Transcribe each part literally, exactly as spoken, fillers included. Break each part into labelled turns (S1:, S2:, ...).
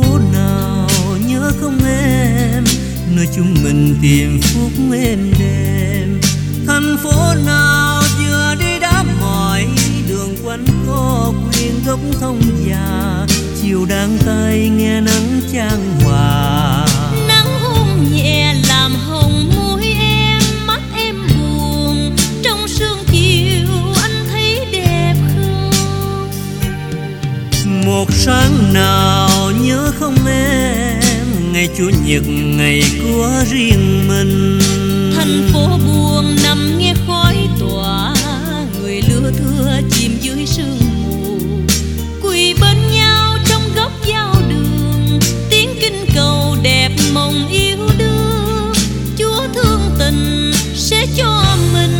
S1: phố nào nhớ không em, nơi chúng mình tìm phút êm đềm. Thành phố nào vừa đi đã mỏi, đường quanh co quyện gốc thông già, chiều đang tay nghe nắng chan hòa.
S2: Nắng hôn nhẹ làm hồng môi em, mắt em buồn trong sương chiều, anh thấy đẹp không?
S1: Một sáng nào nhớ không em, ngày chủ nhật ngày của riêng mình.
S2: Thành phố buồn nằm nghe khói tỏa, người lưa thưa chìm dưới sương mù, quỳ bên nhau trong góc giao đường, tiếng kinh cầu đẹp mong yêu đương. Chúa thương tình sẽ cho mình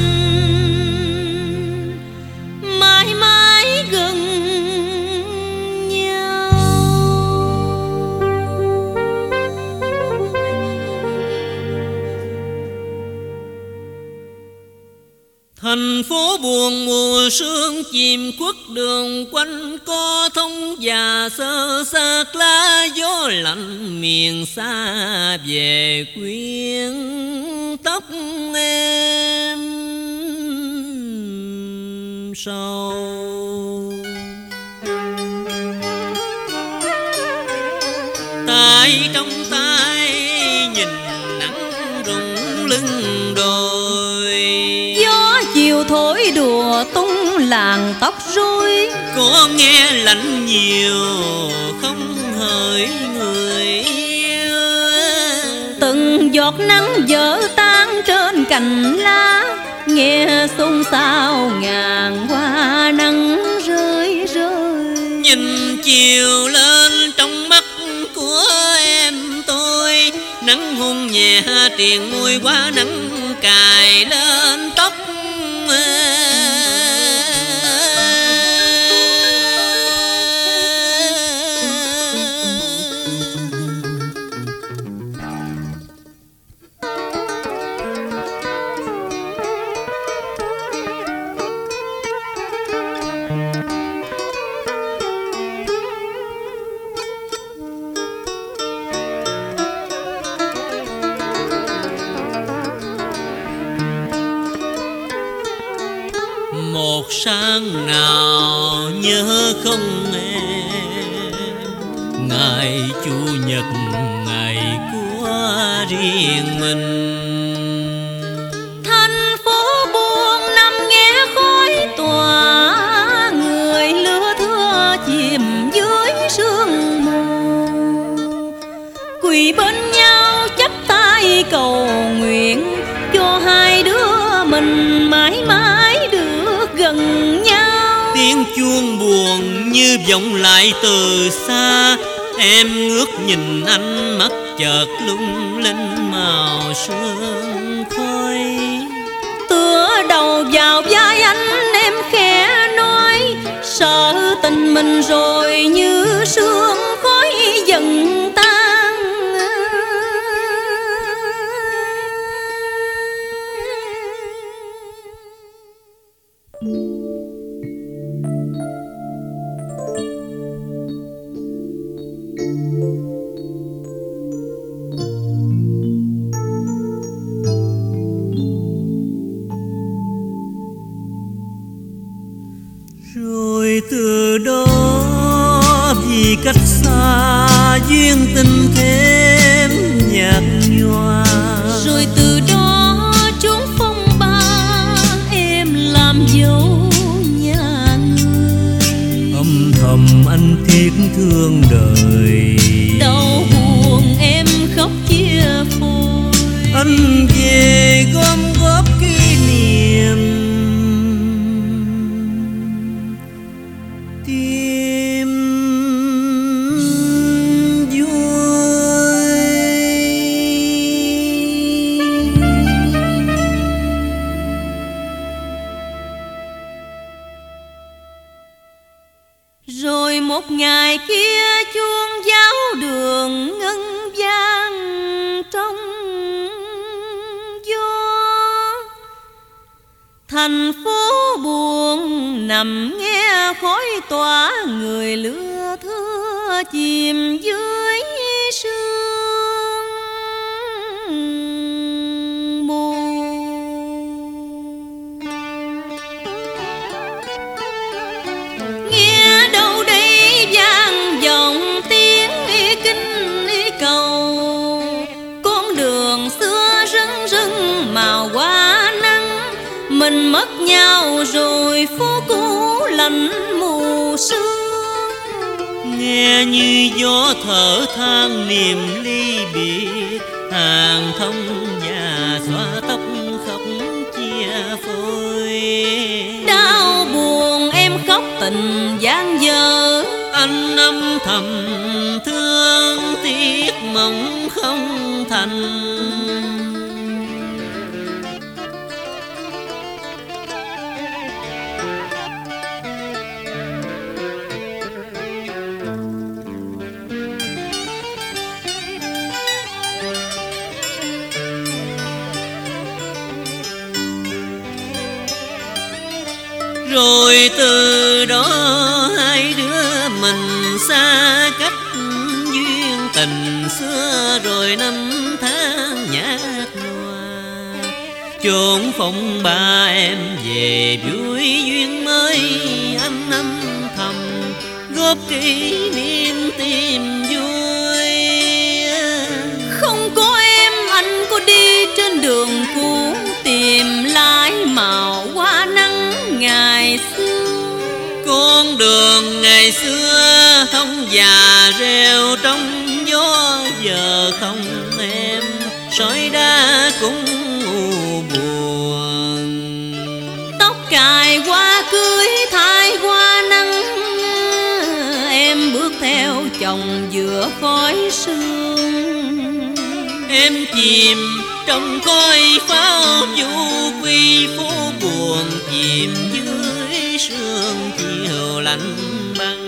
S2: mãi mãi gần nhau.
S1: Thành phố buồn mùa sương chìm khuất đường quanh co thông già, sơ xác lá gió lạnh miền xa về quyến tóc em sầu. Tay trong tay nhìn nắng rụng lưng đồi,
S2: Gió chiều thổi đùa tung làn tóc rối,
S1: có nghe lạnh nhiều không hỡi người yêu.
S2: từng giọt nắng vỡ tan trên cành lá, nghe xôn xao ngàn hoa nắng rơi rơi.
S1: Nhìn chiều lên trong mắt của em tôi, nắng hôn nhẹ triền môi qua nắng cài lên tóc. Một sáng nào nhớ không em, ngày chủ nhật ngày của riêng mình.
S2: Thành phố buồn nằm nghe khói tỏa, người lưa thưa chìm dưới sương mù, quỳ bên nhau chắp tay cầu nguyện cho hai đứa mình mãi mãi được gần nhau.
S1: Tiếng chuông buồn như vọng lại từ xa, em ngước nhìn anh mắt chợt lung linh màu sương khói.
S2: Tựa đầu vào vai anh em khẽ nói, sợ tình mình rồi như sương khói dần tan.
S1: Rồi từ đó vì cách xa duyên tình thêm nhạt nhòa,
S2: Rồi từ đó chốn phong ba em làm dâu nhà người.
S1: âm thầm anh thiết thương đời,
S2: Đau buồn em khóc chia phôi.
S1: anh về gom góp kỷ niệm, tìm vui.
S2: Rồi một ngày kia chuông giáo đường ngân vang trong gió, thành phố buồn nằm nghe khói tỏa, người lưa thưa chìm dưới màu hoa nắng. Mình mất nhau rồi phố cũ lạnh mù sương.
S1: Nghe như gió thở than niềm ly biệt, hàng thông già xóa tóc khóc chia phôi.
S2: Đau buồn em khóc tình gian dở,
S1: anh âm thầm thương tiếc mong không thành. Rồi từ đó hai đứa mình xa cách, duyên tình xưa rồi năm tháng nhạt nhòa. Chốn phong ba em về vui duyên mới, anh âm thầm góp kỷ niệm tìm vui.
S2: Không có em anh có đi trên đường cũ, tìm lại màu hoa nắng ngày xưa.
S1: Con đường ngày xưa thông già rêu trong gió, giờ không em sỏi đá cũng u buồn.
S2: Tóc cài hoa cưới thay hoa nắng, em bước theo chồng giữa khói sương.
S1: Em chìm trong khói pháo du quy, phố buồn chìm dưới sương chiều lạnh băng.